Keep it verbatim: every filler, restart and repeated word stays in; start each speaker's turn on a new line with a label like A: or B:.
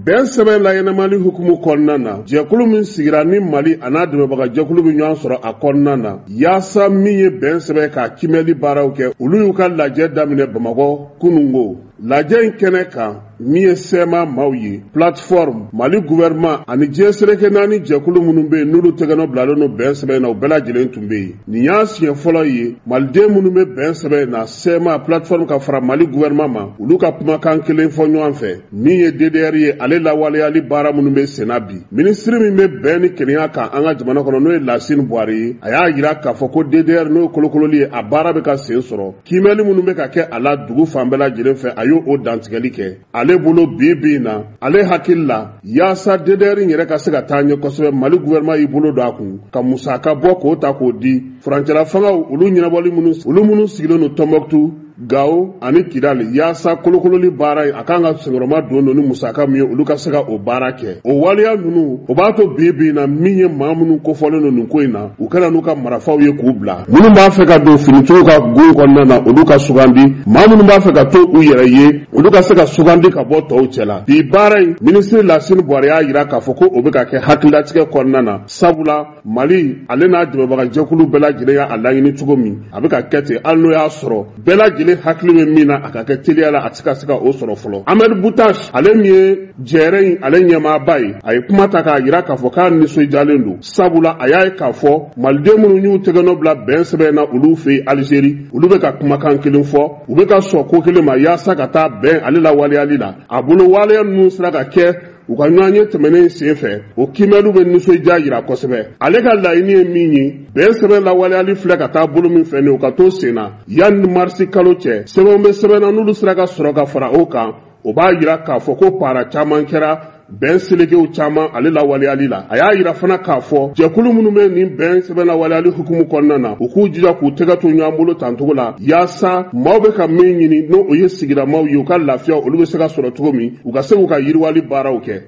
A: bɛn sɛbɛn layɛnɛmali hukumu kɔnɔna na jɛkulu min sigira ni Mali a n'a dɛmɛbaga jɛkulu bɛ ɲɔgɔn sɔrɔ a kɔnɔna na yaasa min ye bɛn sɛbɛn ka kimɛli baaraw kɛ olu y'u ka lajɛ daminɛ Bamakɔ kunungo. Lajɛ in kɛnɛ kan min ye sɛma maaw ye plateforme Mali gouvernement ani diɲɛ seleke naani jɛkulu minnu bɛ yen n'olu tɛgɛnɔ bilalen no bɛn sɛbɛn na u bɛɛ lajɛlen tun bɛ yen. Nin y'a siɲɛ fɔlɔ ye maliden minnu bɛ bɛn sɛbɛn na sɛma plateforme ka fara Mali gouvernement ma olu ka kumakan kelen fɔ ɲɔgɔn fɛ min ye D D R ye ale lawaleyali baara minnu bɛ senna bi. Ministre min bɛ bɛn ni kelenya kan an ka jamana kɔnɔ n'o ye Lasine Bouhari ye a y'a jira k'a fɔ ko D D R n'o ye kolokololi ye a baara bɛ ka sen sɔrɔ kimɛli minnu bɛ ka kɛ a la dugu fan bɛɛ lajɛlen fɛ a y'o o dantigɛli kɛ. Ale bolo bi bi na ale hakili la yaasa D D R yɛrɛ ka se ka taa ɲɛ kosɛbɛ Mali gouvernement y'i bolo don a kun ka musaka bɔ k'o ta k'o di furancɛla fangaw olu ɲɛnabɔli minnu olu minnu sigilen no Tombouctou Gao ani Kidali yaasa kolokololi baara a kan ka sɛngɛrɛma don ni musaka min ye olu ka se ka o baara kɛ. O waleya ninnu o b'a to bi bi na min ye maa minnu kofɔlen no nin ko in na u kana n'u ka marafaw ye k'u bila. Minnu b'a fɛ ka don finitigiw ka gun kɔnɔna na olu ka sugandi maa minnu b'a fɛ ka to u yɛrɛ ye olu ka se ka sugandi ka bɔ tɔw cɛ la. Bi baara in ministre Lasine Bouhari y'a jira k'a fɔ ko o bɛ ka kɛ hakililatigɛ kɔnɔna na sabula Mali ale n'a dɛmɛbaga jɛkulu bɛɛ lajɛlen y'a laɲini cogo min a bɛ ka kɛ ten hali n'o y'a sɔrɔ bɛɛ lajɛlen hakili bɛ min na a ka kɛ teliya la a tɛ ka se ka o sɔrɔ fɔlɔ. Ahmed Boutache ale min ye jɛrɛ in ale ɲɛmaaba ye a ye kuma ta k'a jira k'a fɔ k'a nisɔndiyalen don sabula a y'a ye k'a fɔ maliden minnu y'u tɛgɛnɔ bila bɛn sɛbɛn na olu fɛ yen Algérie olu bɛ ka kumakan kelen fɔ u bɛ ka sɔn ko kelen ma yaasa ka taa bɛn ale la waleyali la a bolo waleya ninnu sera ka kɛ u ka ɲɔgɔn ye tɛmɛnen sen fɛ o kimɛliw bɛ nisɔndiya jira kosɛbɛ. Ale ka laɲini ye min ye bɛn sɛbɛn lawaleyali filɛ ka taa bolo min fɛ ni o ka to sen na yanni marisi kalo cɛ sɛbɛnw bɛ sɛbɛn na n'olu sera ka sɔrɔ ka fara o kan o b'a jira k'a fɔ ko para caman kɛra bɛn selekew caman ale lawaleyali la. A y'a jira fana k'a fɔ jɛkulu minnu bɛ nin bɛn sɛbɛn lawaleyali hukumu kɔnɔna na u k'u jija k'u tɛgɛ to ɲɔgɔn bolo tancogo la yaasa maaw bɛ ka min ɲini n'o o ye sigidamaw ye u ka lafiya olu bɛ se ka sɔrɔ cogo min u ka se k'u ka yiriwali baaraw kɛ.